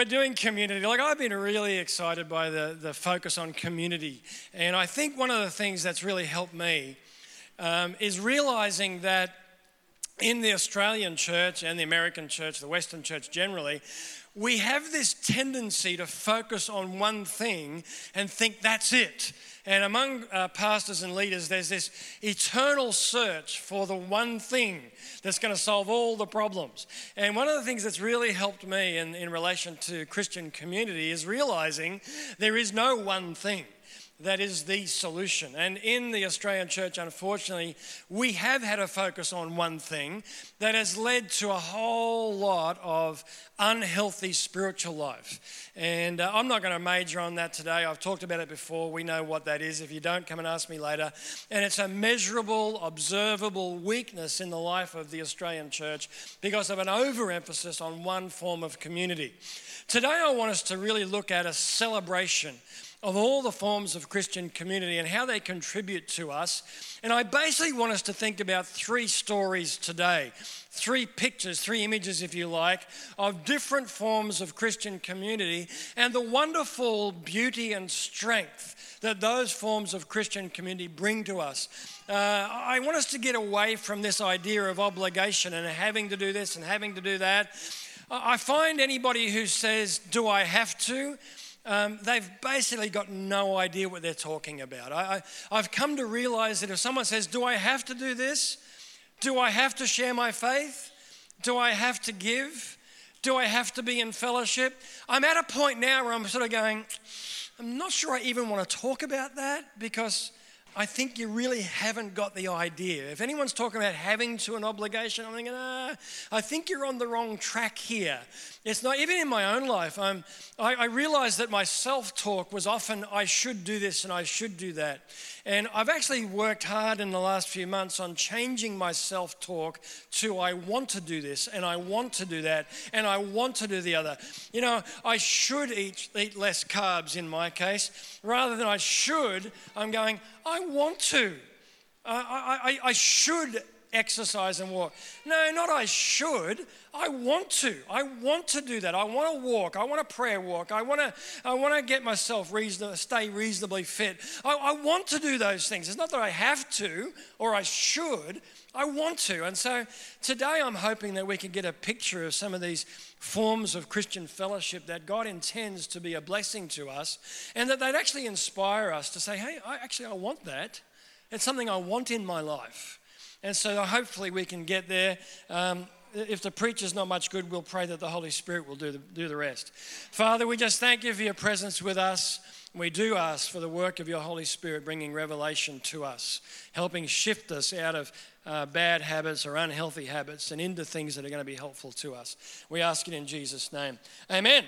we're doing community. Like, I've been really excited by the focus on community. And I think one of the things that's really helped me is realizing that in the Australian church and the American church, the Western church generally, we have this tendency to focus on one thing and think that's it. And among pastors and leaders, there's this eternal search for the one thing that's going to solve all the problems. And one of the things that's really helped me in relation to Christian community is realizing there is no one thing that is the solution. And in the Australian church, unfortunately, we have had a focus on one thing that has led to a whole lot of unhealthy spiritual life. And I'm not going to major on that today. I've talked about it before. We know what that is. If you don't, come and ask me later. And it's a measurable, observable weakness in the life of the Australian church because of an overemphasis on one form of community. Today, I want us to really look at a celebration of all the forms of Christian community and how they contribute to us. And I basically want us to think about three stories today, three pictures, three images, if you like, of different forms of Christian community and the wonderful beauty and strength that those forms of Christian community bring to us. I want us to get away from this idea of obligation and having to do this and having to do that. I find anybody who says, "Do I have to?" They've basically got no idea what they're talking about. I've come to realize that if someone says, "Do I have to do this? Do I have to share my faith? Do I have to give? Do I have to be in fellowship?" I'm at a point now where I'm sort of going, I'm not sure I even want to talk about that because I think you really haven't got the idea. If anyone's talking about having to an obligation, I'm thinking, I think you're on the wrong track here. It's not, even in my own life, I realized that my self-talk was often, I should do this and I should do that. And I've actually worked hard in the last few months on changing my self-talk to I want to do this and I want to do that and I want to do the other. You know, I should eat less carbs in my case. Rather than I should, I'm going, I want to. I should exercise and walk. No, not I should. I want to. I want to do that. I want to walk. I want to prayer walk. I want to get myself stay reasonably fit. I want to do those things. It's not that I have to or I should. I want to. And so today I'm hoping that we can get a picture of some of these forms of Christian fellowship that God intends to be a blessing to us and that they'd actually inspire us to say, hey, I want that. It's something I want in my life. And so hopefully we can get there. If the preacher's not much good, we'll pray that the Holy Spirit will do the rest. Father, we just thank you for your presence with us. We do ask for the work of your Holy Spirit bringing revelation to us, helping shift us out of bad habits or unhealthy habits and into things that are going to be helpful to us. We ask it in Jesus' name. Amen.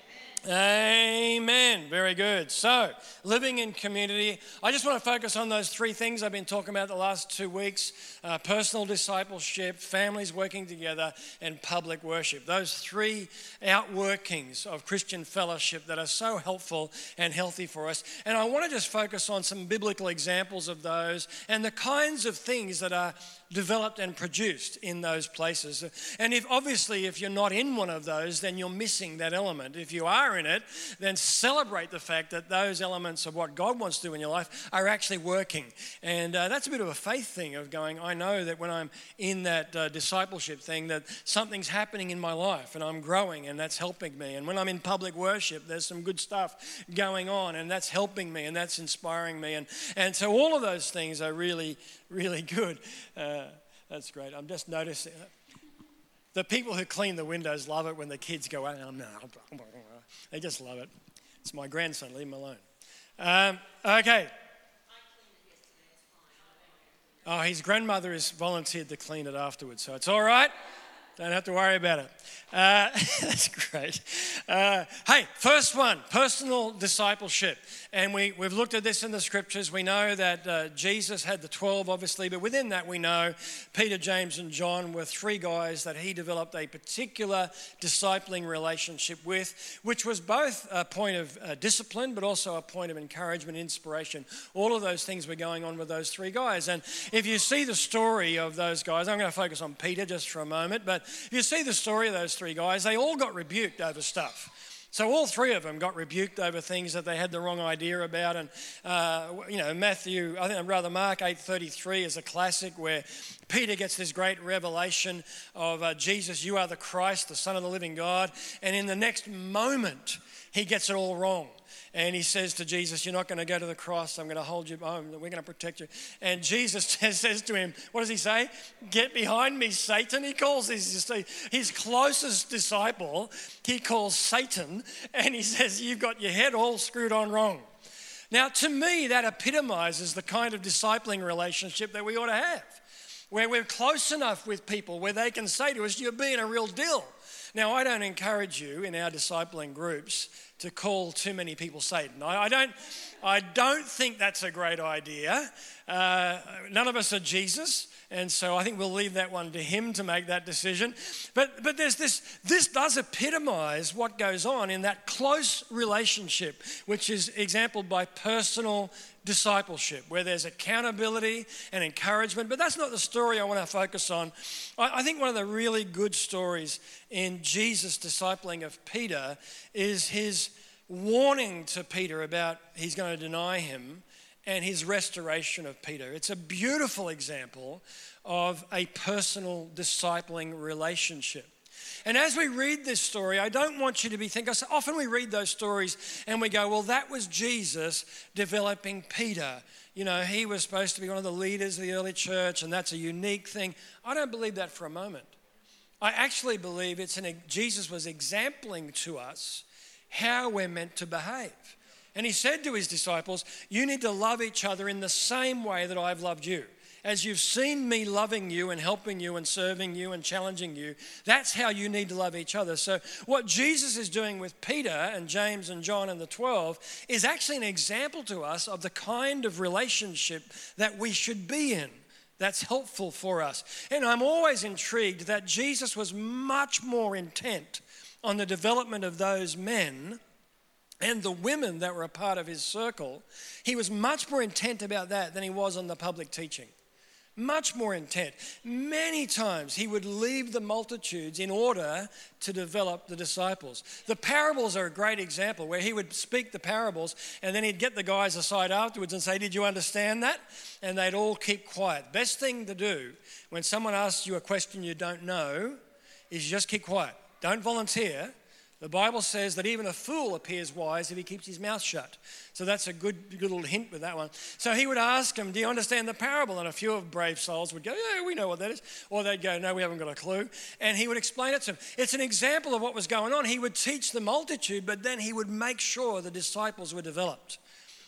Amen. Very good. So, living in community. I just want to focus on those three things I've been talking about the last 2 weeks. Personal discipleship, families working together, and public worship. Those three outworkings of Christian fellowship that are so helpful and healthy for us. And I want to just focus on some biblical examples of those and the kinds of things that are developed and produced in those places. And if you're not in one of those, then you're missing that element. If you are in it, then celebrate the fact that those elements of what God wants to do in your life are actually working. And that's a bit of a faith thing of going, I know that when I'm in that discipleship thing, that something's happening in my life and I'm growing and that's helping me. And when I'm in public worship, there's some good stuff going on and that's helping me and that's inspiring me. And so all of those things are really, really good. That's great. I'm just noticing the people who clean the windows love it when the kids go out. They just love it. It's my grandson. Leave him alone. Okay. Oh, his grandmother has volunteered to clean it afterwards, so it's all right. Don't have to worry about it. That's great. Hey, first one, personal discipleship. And we've looked at this in the scriptures. We know that Jesus had the 12, obviously, but within that we know Peter, James, and John were three guys that he developed a particular discipling relationship with, which was both a point of discipline, but also a point of encouragement, inspiration. All of those things were going on with those three guys. And if you see the story of those guys, I'm going to focus on Peter just for a moment, but if you see the story of those three guys, they all got rebuked over stuff. So all three of them got rebuked over things that they had the wrong idea about. And, Mark 8:33 is a classic where Peter gets this great revelation of Jesus, you are the Christ, the Son of the living God. And in the next moment, he gets it all wrong. And he says to Jesus, you're not going to go to the cross. I'm going to hold you home. We're going to protect you. And Jesus says to him, what does he say? Get behind me, Satan. He calls his closest disciple, he calls Satan. And he says, you've got your head all screwed on wrong. Now, to me, that epitomizes the kind of discipling relationship that we ought to have, where we're close enough with people where they can say to us, you're being a real deal. Now, I don't encourage you in our discipling groups to call too many people Satan. I don't think that's a great idea. None of us are Jesus, and so I think we'll leave that one to him to make that decision. But there's this does epitomize what goes on in that close relationship, which is exampled by personal discipleship, where there's accountability and encouragement. But that's not the story I want to focus on. I think one of the really good stories in Jesus' discipling of Peter is his warning to Peter about he's going to deny him and his restoration of Peter. It's a beautiful example of a personal discipling relationship. And as we read this story, I don't want you to be thinking, often we read those stories and we go, well, that was Jesus developing Peter. You know, he was supposed to be one of the leaders of the early church, and that's a unique thing. I don't believe that for a moment. I actually believe Jesus was exempling to us how we're meant to behave. And he said to his disciples, you need to love each other in the same way that I've loved you. As you've seen me loving you and helping you and serving you and challenging you, that's how you need to love each other. So what Jesus is doing with Peter and James and John and the 12 is actually an example to us of the kind of relationship that we should be in. That's helpful for us. And I'm always intrigued that Jesus was much more intent on the development of those men and the women that were a part of his circle. He was much more intent about that than he was on the public teaching. Much more intent. Many times he would leave the multitudes in order to develop the disciples. The parables are a great example where he would speak the parables and then he'd get the guys aside afterwards and say, did you understand that? And they'd all keep quiet. Best thing to do when someone asks you a question you don't know is just keep quiet. Don't volunteer. The Bible says that even a fool appears wise if he keeps his mouth shut. So that's a good little hint with that one. So he would ask them, do you understand the parable? And a few of brave souls would go, yeah, we know what that is. Or they'd go, no, we haven't got a clue. And he would explain it to them. It's an example of what was going on. He would teach the multitude, but then he would make sure the disciples were developed.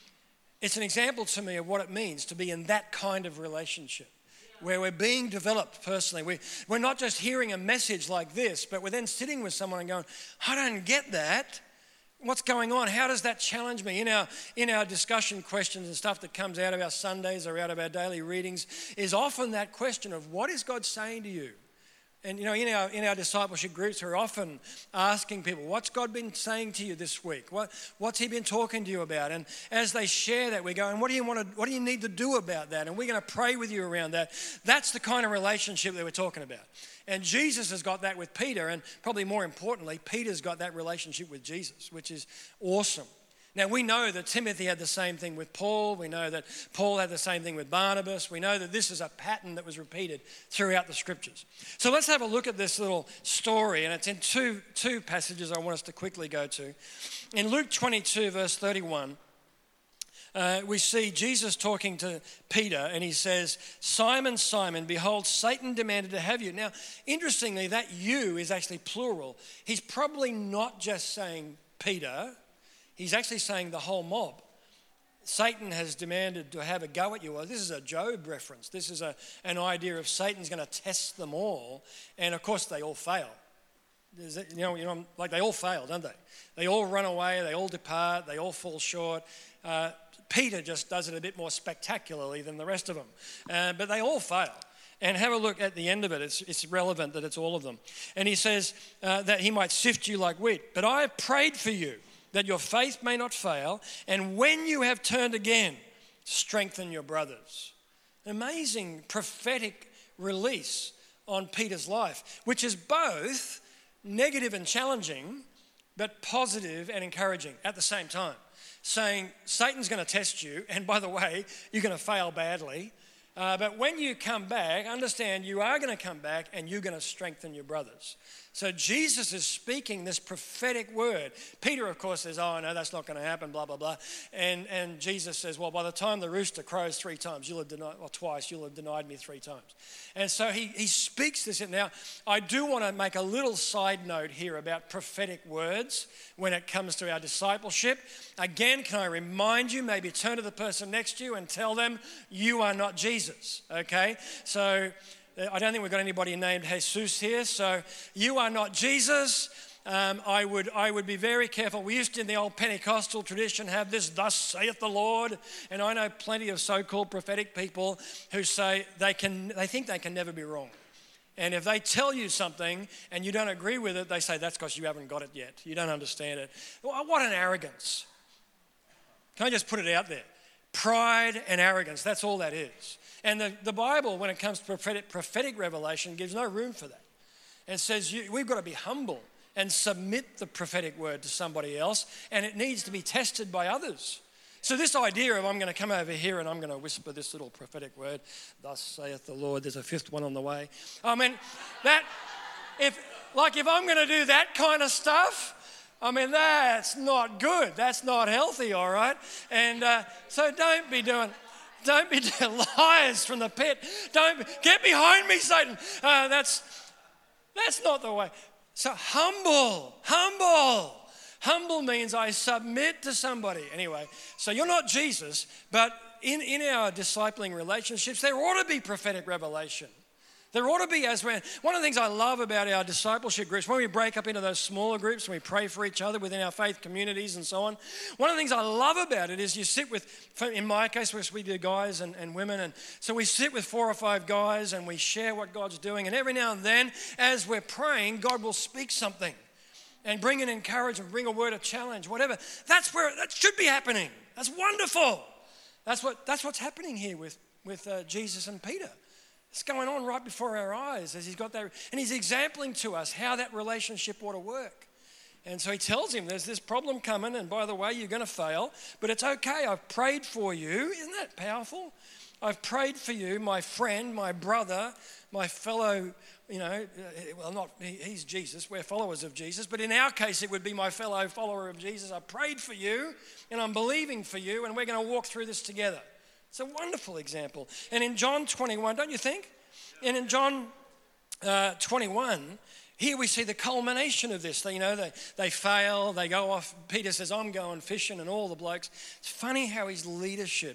It's an example to me of what it means to be in that kind of relationship, where we're being developed personally. We're not just hearing a message like this, but we're then sitting with someone and going, I don't get that. What's going on? How does that challenge me? In our discussion questions and stuff that comes out of our Sundays or out of our daily readings is often that question of what is God saying to you? And you know, in our discipleship groups, we're often asking people, what's God been saying to you this week? What's he been talking to you about? And as they share that, we go, and what do you need to do about that? And we're going to pray with you around that. That's the kind of relationship that we're talking about. And Jesus has got that with Peter, and probably more importantly, Peter's got that relationship with Jesus, which is awesome. Now, we know that Timothy had the same thing with Paul. We know that Paul had the same thing with Barnabas. We know that this is a pattern that was repeated throughout the scriptures. So let's have a look at this little story, and it's in two passages I want us to quickly go to. In Luke 22, verse 31, we see Jesus talking to Peter, and he says, Simon, Simon, behold, Satan demanded to have you. Now, interestingly, that you is actually plural. He's probably not just saying Peter. He's actually saying the whole mob. Satan has demanded to have a go at you. Well, this is a Job reference. This is an idea of Satan's going to test them all. And of course, they all fail. Like they all fail, don't they? They all run away. They all depart. They all fall short. Peter just does it a bit more spectacularly than the rest of them. But they all fail. And have a look at the end of it. It's relevant that it's all of them. And he says that he might sift you like wheat. But I have prayed for you, that your faith may not fail, and when you have turned again, strengthen your brothers. Amazing prophetic release on Peter's life, which is both negative and challenging, but positive and encouraging at the same time, saying Satan's going to test you, and by the way, you're going to fail badly. But when you come back, understand you are going to come back and you're going to strengthen your brothers. So Jesus is speaking this prophetic word. Peter, of course, says, oh, no, that's not going to happen, blah, blah, blah. And Jesus says, well, by the time the rooster crows 3 times, twice, you'll have denied me 3 times. And so he speaks this. Now, I do want to make a little side note here about prophetic words when it comes to our discipleship. Again, can I remind you, maybe turn to the person next to you and tell them, you are not Jesus, okay? So I don't think we've got anybody named Jesus here. So you are not Jesus. I would be very careful. We used to, in the old Pentecostal tradition, have this, thus saith the Lord. And I know plenty of so-called prophetic people who say they think they can never be wrong. And if they tell you something and you don't agree with it, they say that's because you haven't got it yet. You don't understand it. What an arrogance. Can I just put it out there? Pride and arrogance, that's all that is. And the Bible, when it comes to prophetic revelation, gives no room for that. And says we've got to be humble and submit the prophetic word to somebody else, and it needs to be tested by others. So this idea of I'm going to come over here and I'm going to whisper this little prophetic word, thus saith the Lord, there's a 5th one on the way. I mean, if I'm going to do that kind of stuff, I mean, that's not good. That's not healthy, all right? And so don't be doing liars from the pit. Don't get behind me, Satan. That's not the way. So humble. Humble means I submit to somebody. Anyway, so you're not Jesus, but in our discipling relationships, there ought to be prophetic revelation. There ought to be, one of the things I love about our discipleship groups, when we break up into those smaller groups and we pray for each other within our faith communities and so on, one of the things I love about it is you sit with, in my case, we do guys and women, and so we sit with 4 or 5 guys and we share what God's doing, and every now and then, as we're praying, God will speak something and bring an encouragement, bring a word of challenge, whatever. That's where that should be happening. That's wonderful. That's what's happening here with Jesus and Peter. It's going on right before our eyes as he's got that, and he's exempling to us how that relationship ought to work. And so he tells him there's this problem coming, and by the way, you're going to fail, but it's okay. I've prayed for you. Isn't that powerful? I've prayed for you, my friend, my brother, my fellow, he's Jesus. We're followers of Jesus, but in our case, it would be my fellow follower of Jesus. I prayed for you, and I'm believing for you, and we're going to walk through this together. It's a wonderful example. And in John 21, don't you think? And in John 21, here we see the culmination of this. They fail, they go off. Peter says, I'm going fishing, and all the blokes. It's funny how his leadership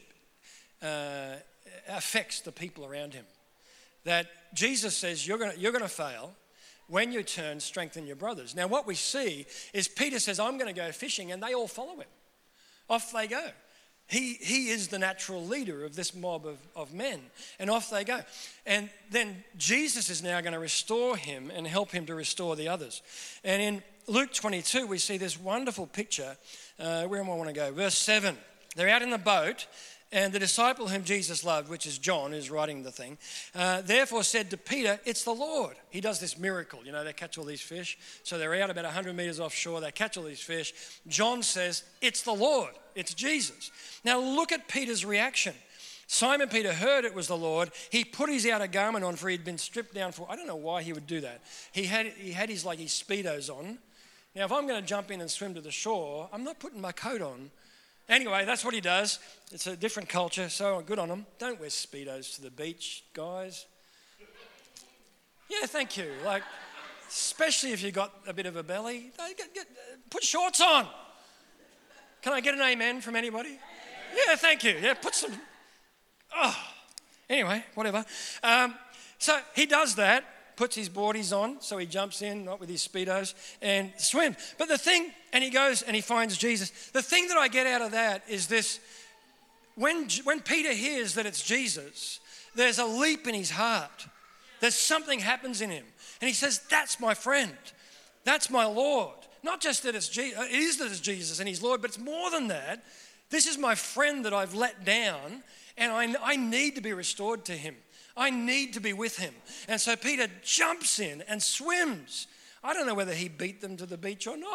affects the people around him. That Jesus says, you're going to fail. When you turn, strengthen your brothers. Now what we see is Peter says, I'm going to go fishing, and they all follow him. Off they go. He is the natural leader of this mob of men. And off they go. And then Jesus is now going to restore him and help him to restore the others. And in Luke 22, we see this wonderful picture. Where am I want to go? Verse 7. They're out in the boat, and the disciple whom Jesus loved, which is John, who's writing the thing, therefore said to Peter, it's the Lord. He does this miracle. They catch all these fish. So they're out about 100 meters offshore. They catch all these fish. John says, it's the Lord. It's Jesus. Now look at Peter's reaction. Simon Peter heard it was the Lord. He put his outer garment on, for he'd been stripped down for, I don't know why he would do that. He had his Speedos on. Now if I'm going to jump in and swim to the shore, I'm not putting my coat on. Anyway, that's what he does. It's a different culture, so good on him. Don't wear Speedos to the beach, guys. Yeah, thank you. Especially if you've got a bit of a belly. Put shorts on. Can I get an amen from anybody? Yeah, thank you. Yeah, put some... Anyway, whatever. So he does that, puts his boardies on, so he jumps in, not with his Speedos, and swims. But the thing, and he goes and he finds Jesus. The thing that I get out of that is this, when Peter hears that it's Jesus, there's a leap in his heart. There's something happens in him. And he says, that's my friend. That's my Lord. Not just that it's Jesus, it is that it's Jesus and he's Lord, but it's more than that. This is my friend that I've let down, and I need to be restored to him. I need to be with him. And so Peter jumps in and swims. I don't know whether he beat them to the beach or not.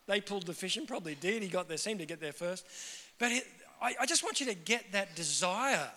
they pulled the fish and probably did. They seemed to get there first. But I just want you to get that desire,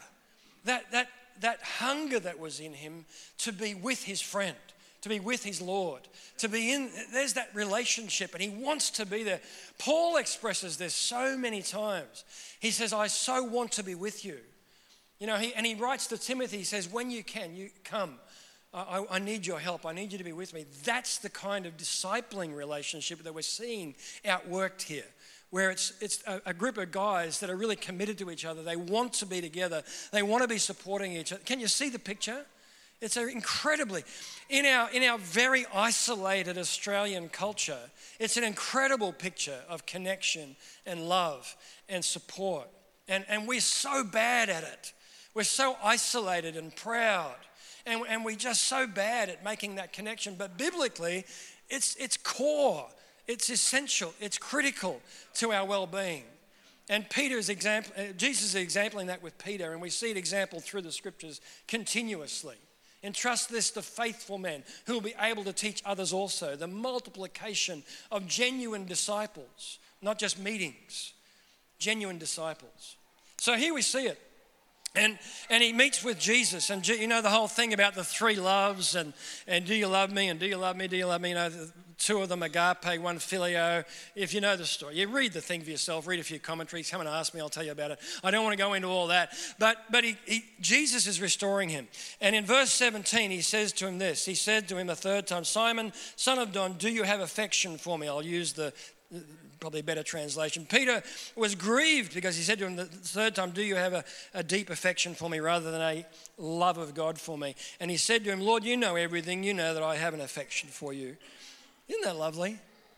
that hunger that was in him to be with his friend, to be with his Lord, there's that relationship, and he wants to be there. Paul expresses this so many times. He says, I so want to be with you. You know, he writes to Timothy, he says, when you can, you come. I need your help. I need you to be with me. That's the kind of discipling relationship that we're seeing outworked here, where it's a group of guys that are really committed to each other. They want to be together. They want to be supporting each other. Can you see the picture? It's incredibly, in our very isolated Australian culture, it's an incredible picture of connection and love and support. And we're so bad at it. We're so isolated and proud. And we're just so bad at making that connection. But biblically, it's core, it's essential, it's critical to our well-being. And Jesus is exempling that with Peter, and we see an example through the scriptures continuously. Entrust this to faithful men who will be able to teach others also. The multiplication of genuine disciples, not just meetings, genuine disciples. So here we see it. And he meets with Jesus, and you know the whole thing about the three loves, and do you love me, and do you love me, do you love me? You know, two of them, agape, one phileo. If you know the story, you read the thing for yourself, read a few commentaries, come and ask me, I'll tell you about it. I don't want to go into all that. But Jesus is restoring him. And in verse 17, he says to him this. He said to him a third time, Simon, son of John, do you have affection for me? I'll use probably a better translation. Peter was grieved because he said to him the third time, do you have a deep affection for me rather than a love of God for me? And he said to him, Lord, you know everything. You know that I have an affection for you. Isn't that lovely?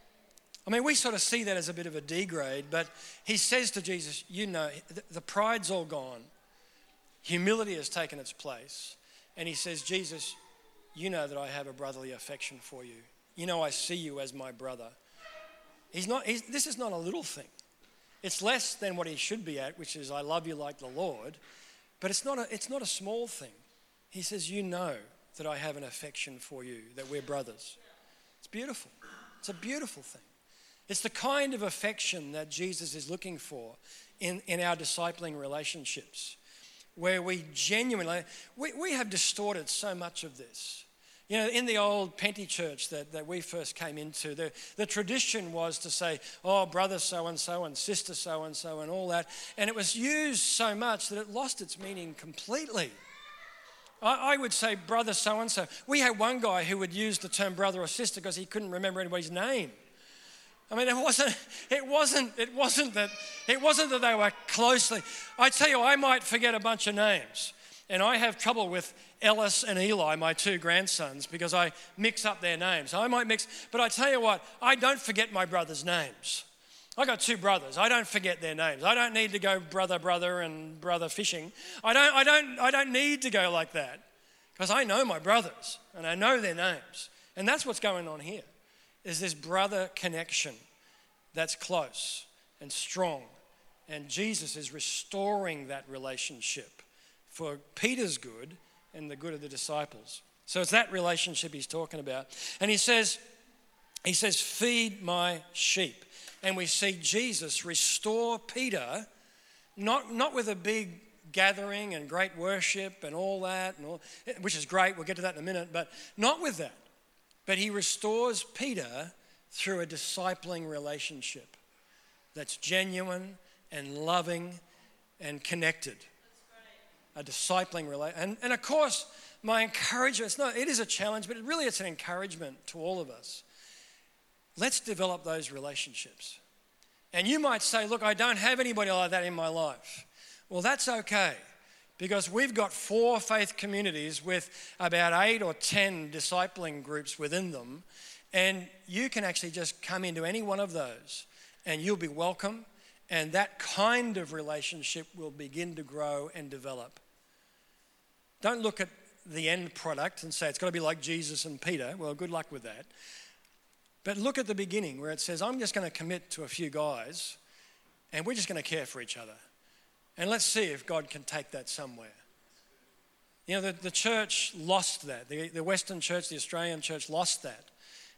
I mean, we sort of see that as a bit of a degrade, but he says to Jesus, you know, the pride's all gone. Humility has taken its place. And he says, Jesus, you know that I have a brotherly affection for you. You know I see you as my brother. This is not a little thing. It's less than what he should be at, which is I love you like the Lord. But it's not a small thing. He says, you know that I have an affection for you, that we're brothers. It's beautiful. It's a beautiful thing. It's the kind of affection that Jesus is looking for in our discipling relationships, where we genuinely, we have distorted so much of this. You know, in the old Penty church that we first came into, the tradition was to say, oh, brother so-and-so and sister so-and-so and all that. And it was used so much that it lost its meaning completely. I would say brother so-and-so. We had one guy who would use the term brother or sister because he couldn't remember anybody's name. I mean, it wasn't that they were closely. I tell you, I might forget a bunch of names. And I have trouble with Ellis and Eli, my two grandsons, because I mix up their names. But I tell you what, I don't forget my brothers' names. I got two brothers. I don't forget their names. I don't need to go brother and brother fishing. I don't need to go like that, because I know my brothers and I know their names. And that's what's going on here, is this brother connection that's close and strong. And Jesus is restoring that relationship for Peter's good and the good of the disciples. So it's that relationship he's talking about. And he says, feed my sheep. And we see Jesus restore Peter, not with a big gathering and great worship and all that, which is great, we'll get to that in a minute, but not with that. But he restores Peter through a discipling relationship that's genuine and loving and connected. A discipling relationship. And of course, my encouragement, it is a challenge, but it's an encouragement to all of us. Let's develop those relationships. And you might say, look, I don't have anybody like that in my life. Well, that's okay, because we've got 4 faith communities with about 8 or 10 discipling groups within them, and you can actually just come into any one of those and you'll be welcome, and that kind of relationship will begin to grow and develop. Don't look at the end product and say it's got to be like Jesus and Peter. Well, good luck with that. But look at the beginning where it says, I'm just going to commit to a few guys and we're just going to care for each other. And let's see if God can take that somewhere. You know, the church lost that. The Western church, the Australian church lost that.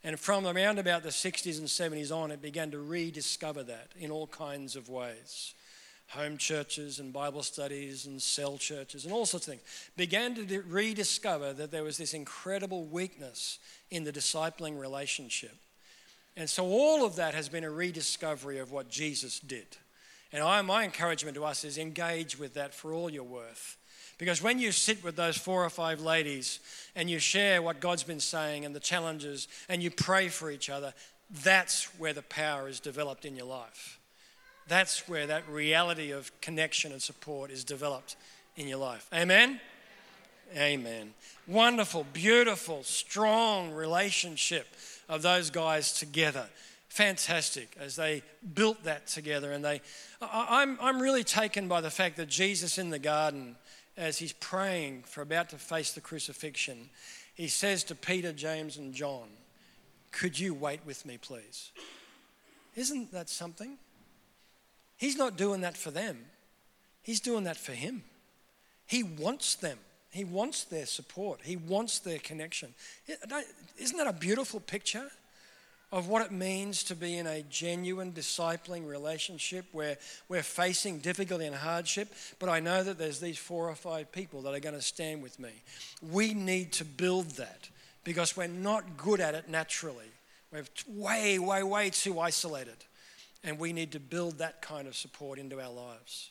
And from around about the 60s and 70s on, it began to rediscover that in all kinds of ways. Home churches and Bible studies and cell churches and all sorts of things began to rediscover that there was this incredible weakness in the discipling relationship. And so all of that has been a rediscovery of what Jesus did. And my encouragement to us is engage with that for all you're worth. Because when you sit with those 4 or 5 ladies and you share what God's been saying and the challenges and you pray for each other, that's where the power is developed in your life. That's where that reality of connection and support is developed in your life. Amen? Amen. Wonderful, beautiful, strong relationship of those guys together. Fantastic as they built that together. And I'm really taken by the fact that Jesus in the garden, as he's praying for about to face the crucifixion, he says to Peter, James, and John, "Could you wait with me, please?" Isn't that something? He's not doing that for them. He's doing that for him. He wants them. He wants their support. He wants their connection. Isn't that a beautiful picture of what it means to be in a genuine discipling relationship where we're facing difficulty and hardship, but I know that there's these 4 or 5 people that are going to stand with me. We need to build that because we're not good at it naturally. We're way, way, way too isolated. And we need to build that kind of support into our lives.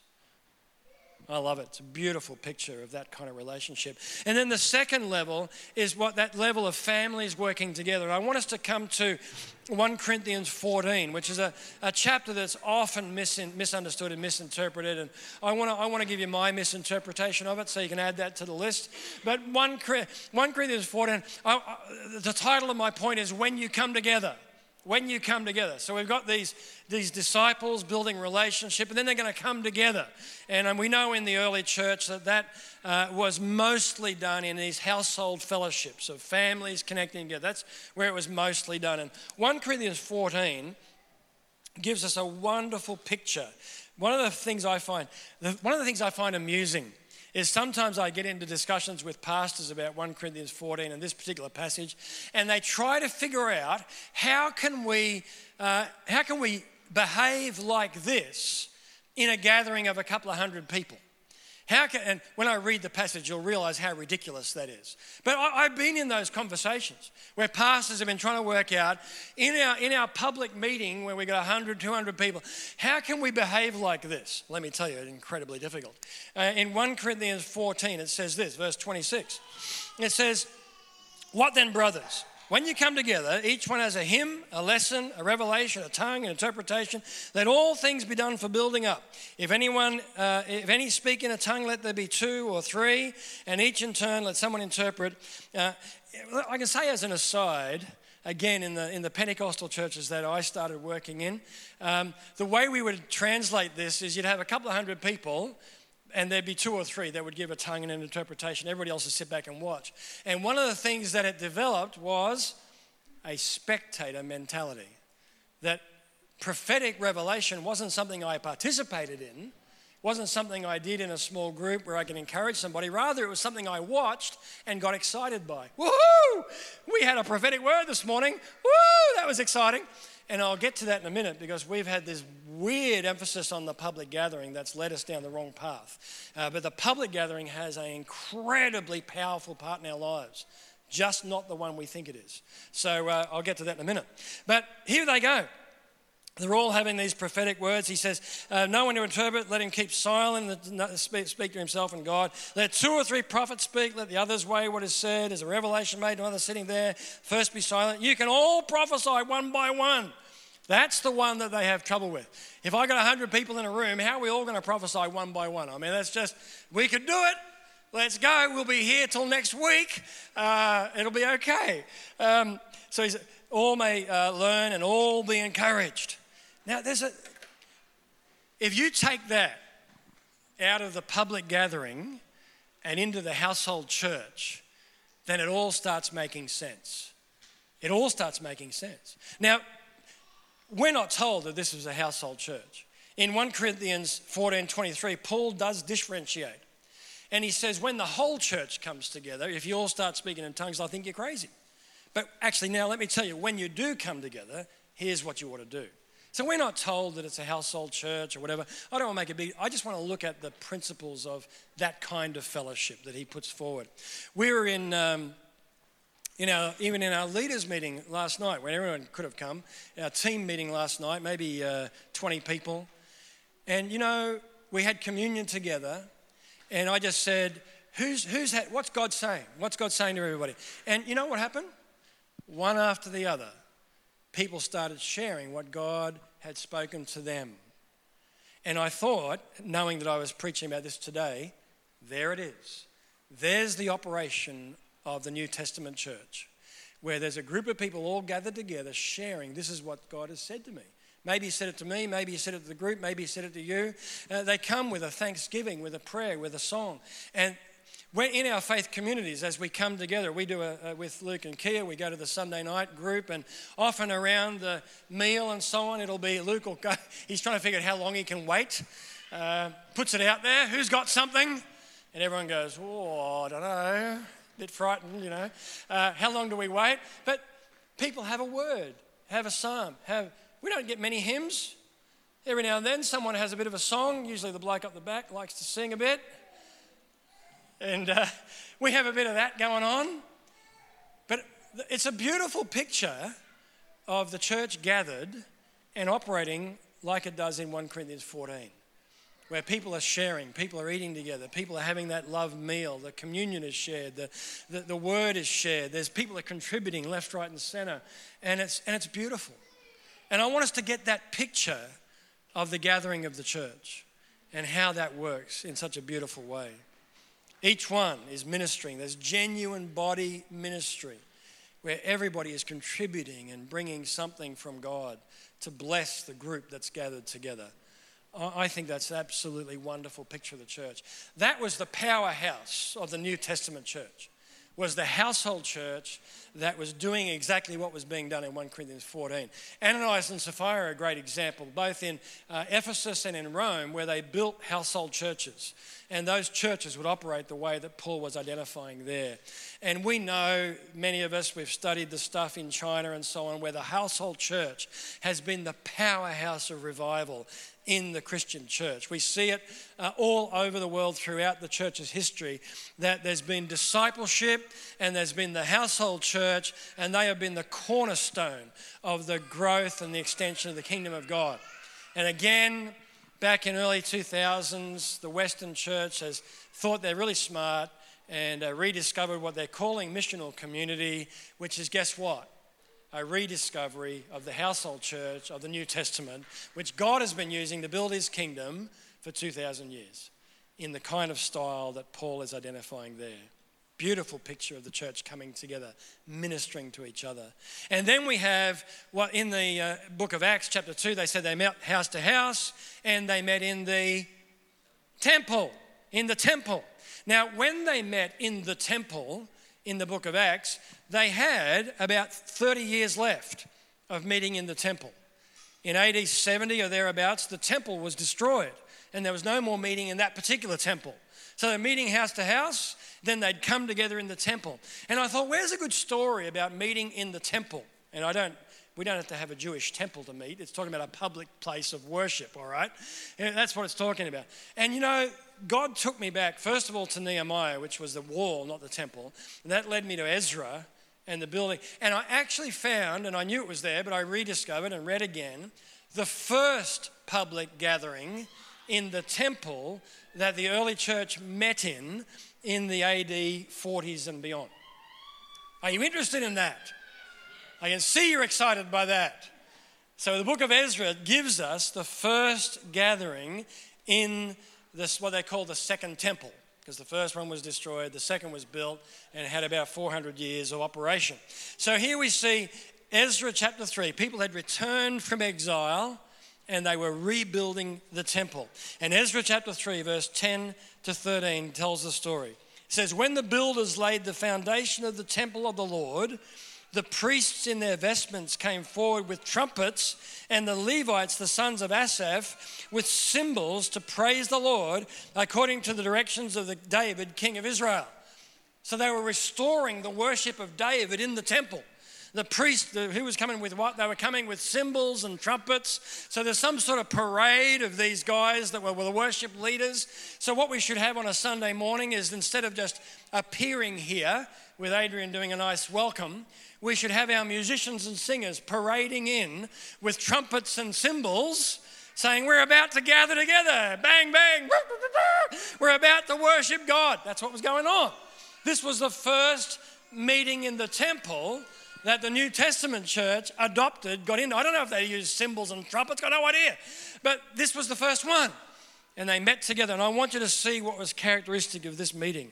I love it. It's a beautiful picture of that kind of relationship. And then the second level is what that level of families working together. I want us to come to 1 Corinthians 14, which is a chapter that's often misunderstood and misinterpreted. And I want to give you my misinterpretation of it so you can add that to the list. But 1 Corinthians 14, the title of my point is When You Come Together. When you come together. So we've got these disciples building relationship, and then they're going to come together. And we know in the early church that was mostly done in these household fellowships of families connecting together. That's where it was mostly done. And 1 Corinthians 14 gives us a wonderful picture. One of the things I find amusing is sometimes I get into discussions with pastors about 1 Corinthians 14 and this particular passage, and they try to figure out how can we behave like this in a gathering of a couple of hundred people. And when I read the passage, you'll realize how ridiculous that is. But I've been in those conversations where pastors have been trying to work out in our public meeting where we got 100, 200 people, how can we behave like this? Let me tell you, it's incredibly difficult. In 1 Corinthians 14, it says this, verse 26. It says, "What then, brothers? When you come together, each one has a hymn, a lesson, a revelation, a tongue, an interpretation. Let all things be done for building up. If any speak in a tongue, let there be 2 or 3, and each in turn let someone interpret." I can say as an aside, again in the Pentecostal churches that I started working in, the way we would translate this is you'd have a couple of hundred people, and there'd be 2 or 3 that would give a tongue and an interpretation. Everybody else would sit back and watch. And one of the things that it developed was a spectator mentality. That prophetic revelation wasn't something I participated in, wasn't something I did in a small group where I could encourage somebody. Rather, it was something I watched and got excited by. Woohoo! We had a prophetic word this morning. Woo! That was exciting. And I'll get to that in a minute because we've had this weird emphasis on the public gathering that's led us down the wrong path. But the public gathering has an incredibly powerful part in our lives, just not the one we think it is. So I'll get to that in a minute. But here they go. They're all having these prophetic words. He says, no one to interpret, let him keep silent and speak to himself and God. Let 2 or 3 prophets speak, let the others weigh what is said. There's a revelation made to others sitting there. First be silent. You can all prophesy one by one. That's the one that they have trouble with. If I got 100 people in a room, how are we all going to prophesy one by one? I mean, that's just, we could do it. Let's go. We'll be here till next week. It'll be okay. So he said, all may learn and all be encouraged. Now, if you take that out of the public gathering and into the household church, then it all starts making sense. It all starts making sense. Now, we're not told that this was a household church. In 1 Corinthians 14:23, Paul does differentiate. And he says, when the whole church comes together, if you all start speaking in tongues, I think you're crazy. But actually now let me tell you, when you do come together, here's what you ought to do. So we're not told that it's a household church or whatever. I don't want to make a big, I just want to look at the principles of that kind of fellowship that he puts forward. We were in even in our leaders meeting last night, when everyone could have come, our team meeting last night, maybe 20 people. And we had communion together, and I just said, what's God saying? What's God saying to everybody? And you know what happened? One after the other, people started sharing what God had spoken to them. And I thought, knowing that I was preaching about this today, there it is. There's the operation of the New Testament church, where there's a group of people all gathered together sharing, this is what God has said to me. Maybe he said it to me, maybe he said it to the group, maybe he said it to you. They come with a thanksgiving, with a prayer, with a song. And when in our faith communities, as we come together, we do with Luke and Kia, we go to the Sunday night group, and often around the meal and so on, it'll be Luke will go, he's trying to figure out how long he can wait, puts it out there, who's got something? And everyone goes, I don't know, a bit frightened, how long do we wait? But people have a word, have a psalm, we don't get many hymns. Every now and then someone has a bit of a song, usually the bloke up the back likes to sing a bit. And we have a bit of that going on. But it's a beautiful picture of the church gathered and operating like it does in 1 Corinthians 14, where people are sharing, people are eating together, people are having that love meal, the communion is shared, the word is shared, there's people are contributing left, right and center, and it's beautiful. And I want us to get that picture of the gathering of the church and how that works in such a beautiful way. Each one is ministering. There's genuine body ministry where everybody is contributing and bringing something from God to bless the group that's gathered together. I think that's an absolutely wonderful picture of the church. That was the powerhouse of the New Testament church, was the household church that was doing exactly what was being done in 1 Corinthians 14. Ananias and Sapphira are a great example, both in Ephesus and in Rome, where they built household churches. And those churches would operate the way that Paul was identifying there. And we know, many of us, we've studied the stuff in China and so on, where the household church has been the powerhouse of revival in the Christian church. We see it all over the world throughout the church's history, that there's been discipleship and there's been the household church, and they have been the cornerstone of the growth and the extension of the kingdom of God. And again, back in early 2000s, the Western church has thought they're really smart and rediscovered what they're calling missional community, which is, guess what? A rediscovery of the household church of the New Testament, which God has been using to build his kingdom for 2,000 years in the kind of style that Paul is identifying there. Beautiful picture of the church coming together, ministering to each other. And then we have what in the book of Acts chapter 2, they said they met house to house and they met in the temple, Now, when they met in the temple in the book of Acts, they had about 30 years left of meeting in the temple. In AD 70 or thereabouts, the temple was destroyed and there was no more meeting in that particular temple. So they're meeting house to house, then they'd come together in the temple. And I thought, where's a good story about meeting in the temple? And we don't have to have a Jewish temple to meet. It's talking about a public place of worship, all right? And that's what it's talking about. And God took me back, first of all, to Nehemiah, which was the wall, not the temple. And that led me to Ezra and the building. And I actually found, and I knew it was there, but I rediscovered and read again, the first public gathering in the temple that the early church met in the AD 40s and beyond. Are you interested in that? I can see you're excited by that. So the book of Ezra gives us the first gathering in this, what they call the second temple, because the first one was destroyed, the second was built, and had about 400 years of operation. So here we see Ezra chapter 3. People had returned from exile, and they were rebuilding the temple. And Ezra chapter 3, verse 10 to 13 tells the story. It says, when the builders laid the foundation of the temple of the Lord, the priests in their vestments came forward with trumpets, and the Levites, the sons of Asaph, with cymbals to praise the Lord according to the directions of David, king of Israel. So they were restoring the worship of David in the temple. The priest who was coming with what? They were coming with cymbals and trumpets. So there's some sort of parade of these guys that were the worship leaders. So what we should have on a Sunday morning is, instead of just appearing here with Adrian doing a nice welcome, we should have our musicians and singers parading in with trumpets and cymbals, saying, we're about to gather together. Bang, bang. We're about to worship God. That's what was going on. This was the first meeting in the temple that the New Testament church adopted, got into. I don't know if they used cymbals and trumpets, got no idea. But this was the first one. And they met together. And I want you to see what was characteristic of this meeting.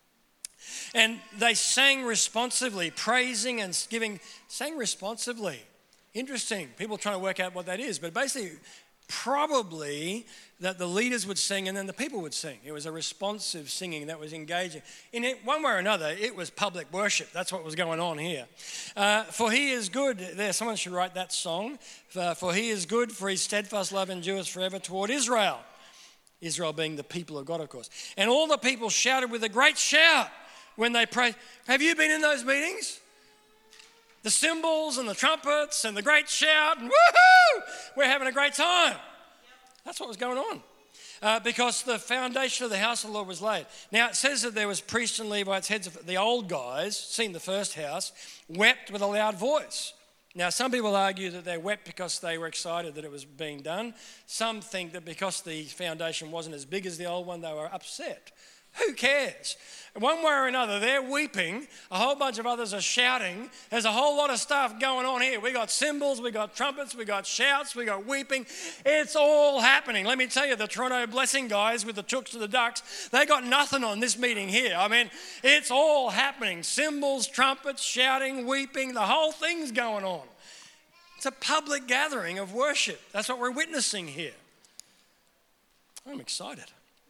And they sang responsively, praising and giving, sang responsively. Interesting. People trying to work out what that is. But basically, probably that the leaders would sing and then the people would sing. It was a responsive singing that was engaging. In it, one way or another, it was public worship. That's what was going on here. For he is good. There, someone should write that song. For he is good, for his steadfast love endures forever toward Israel. Israel being the people of God, of course. And all the people shouted with a great shout when they prayed. Have you been in those meetings? The cymbals and the trumpets and the great shout and woohoo! We're having a great time. That's what was going on. Because the foundation of the house of the Lord was laid. Now it says that there was priests and Levites, heads of the old guys, seen the first house, wept with a loud voice. Now some people argue that they wept because they were excited that it was being done. Some think that because the foundation wasn't as big as the old one, they were upset. Who cares? One way or another, they're weeping. A whole bunch of others are shouting. There's a whole lot of stuff going on here. We got cymbals, we got trumpets, we got shouts, we got weeping. It's all happening. Let me tell you, the Toronto Blessing guys with the chooks and the ducks, they got nothing on this meeting here. I mean, it's all happening. Cymbals, trumpets, shouting, weeping, the whole thing's going on. It's a public gathering of worship. That's what we're witnessing here. I'm excited.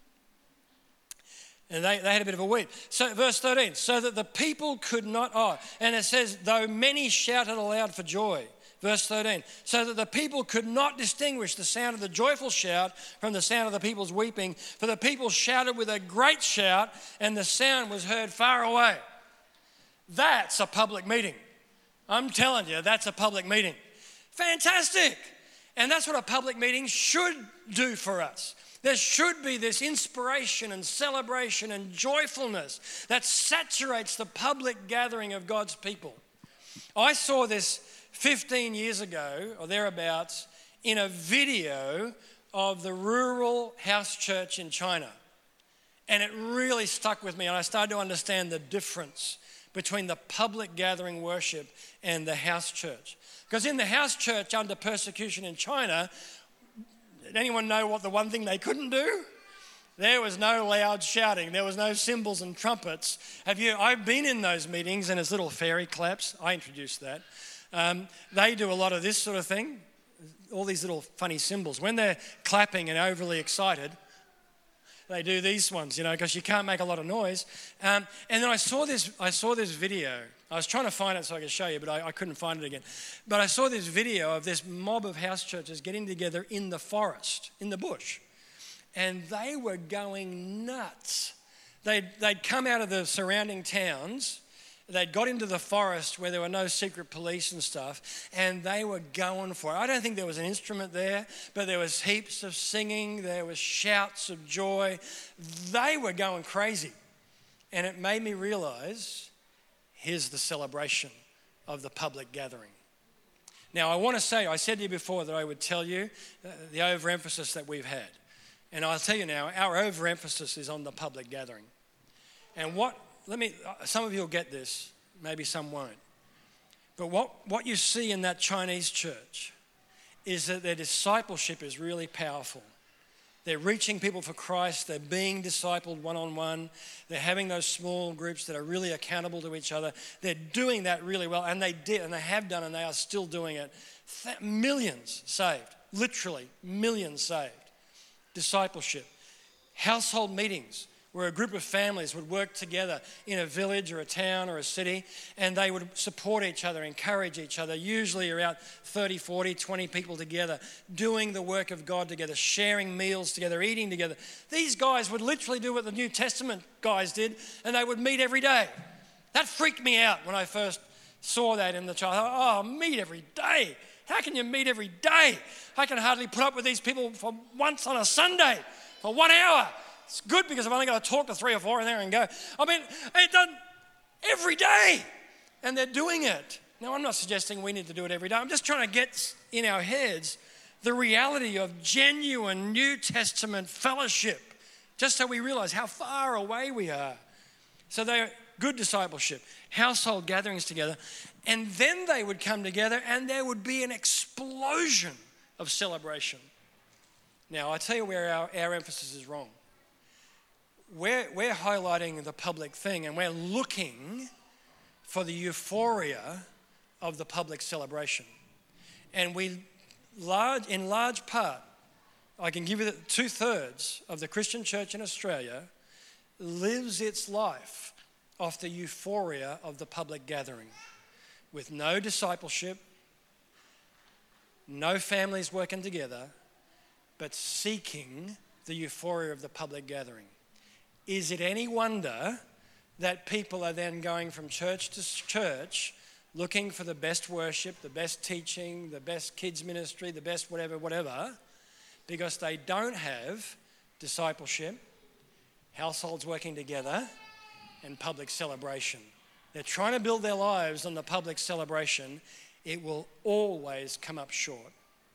And they had a bit of a weep. So verse 13, so that the people could not, and it says, though many shouted aloud for joy. Verse 13, so that the people could not distinguish the sound of the joyful shout from the sound of the people's weeping, for the people shouted with a great shout, and the sound was heard far away. That's a public meeting. I'm telling you, that's a public meeting. Fantastic. And that's what a public meeting should do for us. There should be this inspiration and celebration and joyfulness that saturates the public gathering of God's people. I saw this 15 years ago, or thereabouts, in a video of the rural house church in China. And it really stuck with me, and I started to understand the difference between the public gathering worship and the house church. Because in the house church under persecution in China, did anyone know what the one thing they couldn't do? There was no loud shouting. There was no cymbals and trumpets. I've been in those meetings, and it's little fairy claps. I introduced that. They do a lot of this sort of thing, all these little funny symbols. When they're clapping and overly excited, they do these ones, because you can't make a lot of noise. And then I saw this video. I was trying to find it so I could show you, but I couldn't find it again. But I saw this video of this mob of house churches getting together in the forest, in the bush. And they were going nuts. They'd come out of the surrounding towns. They'd got into the forest where there were no secret police and stuff, and they were going for it. I don't think there was an instrument there, but there was heaps of singing. There was shouts of joy. They were going crazy. And it made me realize, here's the celebration of the public gathering. Now, I want to say, I said to you before that I would tell you the overemphasis that we've had. And I'll tell you now, our overemphasis is on the public gathering. And some of you will get this, maybe some won't. But what you see in that Chinese church is that their discipleship is really powerful. They're reaching people for Christ. They're being discipled one-on-one. They're having those small groups that are really accountable to each other. They're doing that really well, and they did, and they have done, and they are still doing it. Millions saved, literally millions saved. Discipleship. Household meetings where a group of families would work together in a village or a town or a city, and they would support each other, encourage each other, usually around 30, 40, 20 people together, doing the work of God together, sharing meals together, eating together. These guys would literally do what the New Testament guys did, and they would meet every day. That freaked me out when I first saw that in the child. Oh, meet every day. How can you meet every day? I can hardly put up with these people for once on a Sunday for 1 hour. It's good because I've only got to talk to 3 or 4 in there and go. I mean, it's done every day, and they're doing it. Now, I'm not suggesting we need to do it every day. I'm just trying to get in our heads the reality of genuine New Testament fellowship, just so we realize how far away we are. So they're good discipleship, household gatherings together, and then they would come together and there would be an explosion of celebration. Now, I tell you where our emphasis is wrong. We're highlighting the public thing and we're looking for the euphoria of the public celebration. And in large part, I can give you that 2/3 of the Christian church in Australia lives its life off the euphoria of the public gathering, with no discipleship, no families working together, but seeking the euphoria of the public gathering. Is it any wonder that people are then going from church to church looking for the best worship, the best teaching, the best kids ministry, the best whatever, because they don't have discipleship, households working together, and public celebration. They're trying to build their lives on the public celebration. It will always come up short.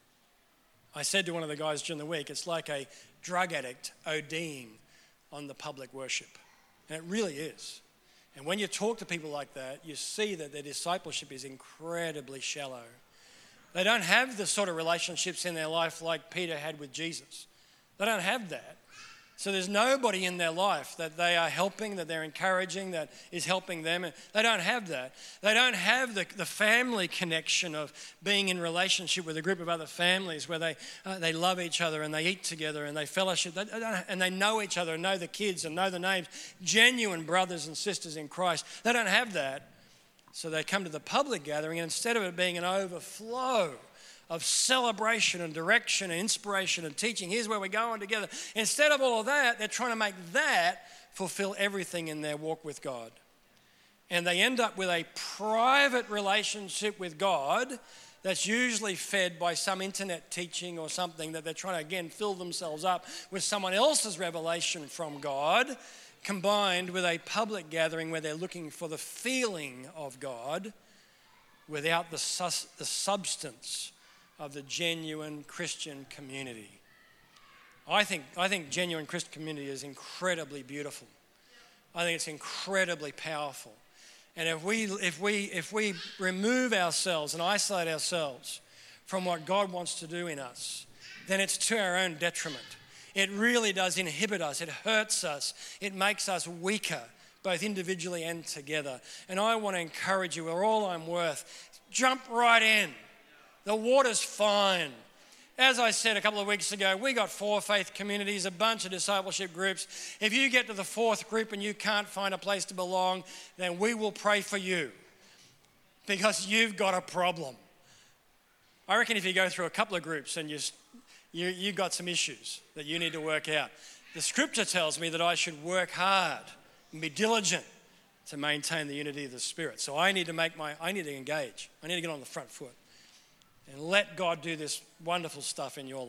I said to one of the guys during the week, it's like a drug addict ODing on the public worship. And it really is. And when you talk to people like that, you see that their discipleship is incredibly shallow. They don't have the sort of relationships in their life like Peter had with Jesus. They don't have that. So there's nobody in their life that they are helping, that they're encouraging, that is helping them. And they don't have that. They don't have the family connection of being in relationship with a group of other families where they love each other and they eat together and they fellowship. And they know each other and know the kids and know the names. Genuine brothers and sisters in Christ. They don't have that. So they come to the public gathering, and instead of it being an overflow of celebration and direction and inspiration and teaching, here's where we're going together. Instead of all of that, they're trying to make that fulfill everything in their walk with God. And they end up with a private relationship with God that's usually fed by some internet teaching or something that they're trying to, again, fill themselves up with someone else's revelation from God, combined with a public gathering where they're looking for the feeling of God without the substance of the genuine Christian community. I think genuine Christian community is incredibly beautiful. I think it's incredibly powerful. And if we remove ourselves and isolate ourselves from what God wants to do in us, then it's to our own detriment. It really does inhibit us. It hurts us. It makes us weaker, both individually and together. And I want to encourage you, with all I'm worth, jump right in. The water's fine. As I said a couple of weeks ago, we got 4 faith communities, a bunch of discipleship groups. If you get to the 4th group and you can't find a place to belong, then we will pray for you because you've got a problem. I reckon if you go through a couple of groups and you've got some issues that you need to work out. The scripture tells me that I should work hard and be diligent to maintain the unity of the Spirit. So I need to engage. I need to get on the front foot and let God do this wonderful stuff in your life.